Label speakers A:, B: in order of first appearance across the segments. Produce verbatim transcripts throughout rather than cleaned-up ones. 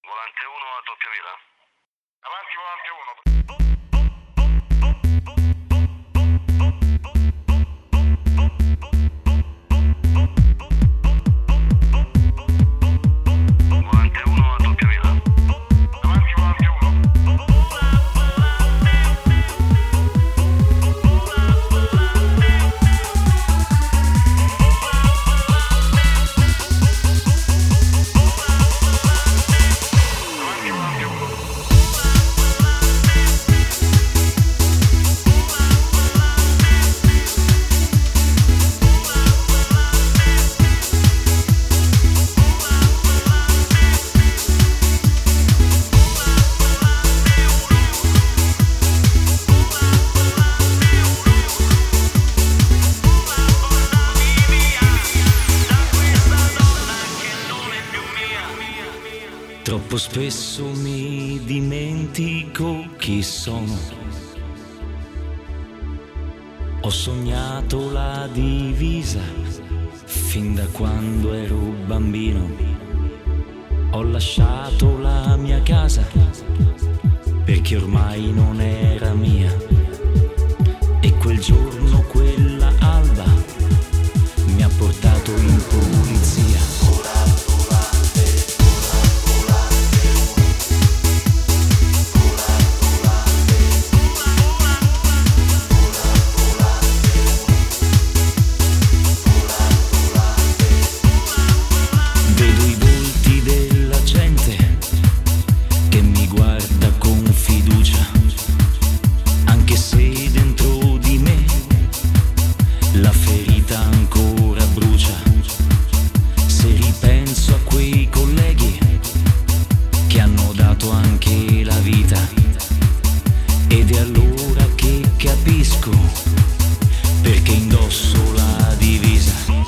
A: Volante uno a doppia vela.
B: Avanti volante uno.
A: Volante uno a doppia vela.
B: Avanti volante uno.
C: Troppo spesso mi dimentico chi sono. Ho sognato la divisa fin da quando ero bambino. Ho lasciato la mia casa perché ormai non era mia. E quel giorno, quella alba, mi ha portato in polizia. Vedo i volti della gente che mi guarda con fiducia, anche se dentro di me la ferita ancora brucia. Se ripenso a quei colleghi che hanno dato anche la vita, ed è allora che capisco perché indosso la divisa.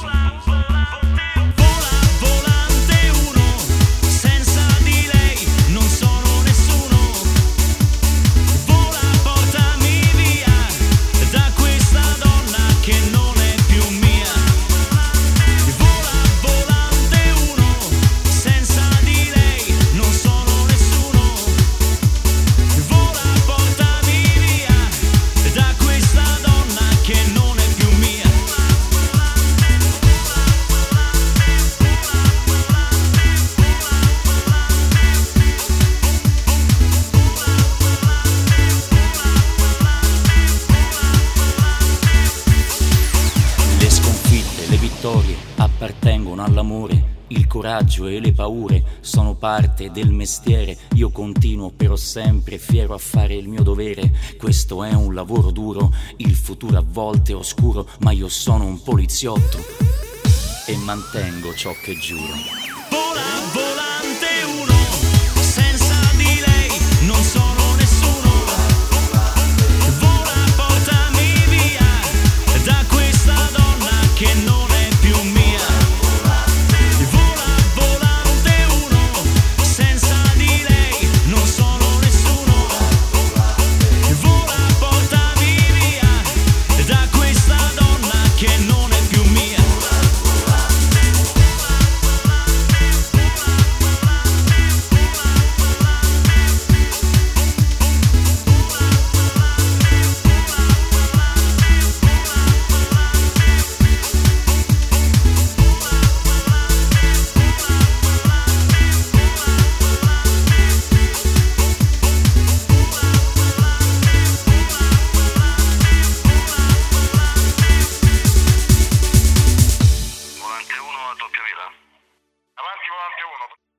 C: Appartengono all'amore, il coraggio e le paure sono parte del mestiere. Io continuo però sempre fiero a fare il mio dovere. Questo è un lavoro duro, il futuro a volte è oscuro, ma io sono un poliziotto e mantengo ciò che giuro. Vola, volante uno, senza di lei non sono nessuno. Vola, portami via da questa donna che non
B: Avanti volante uno.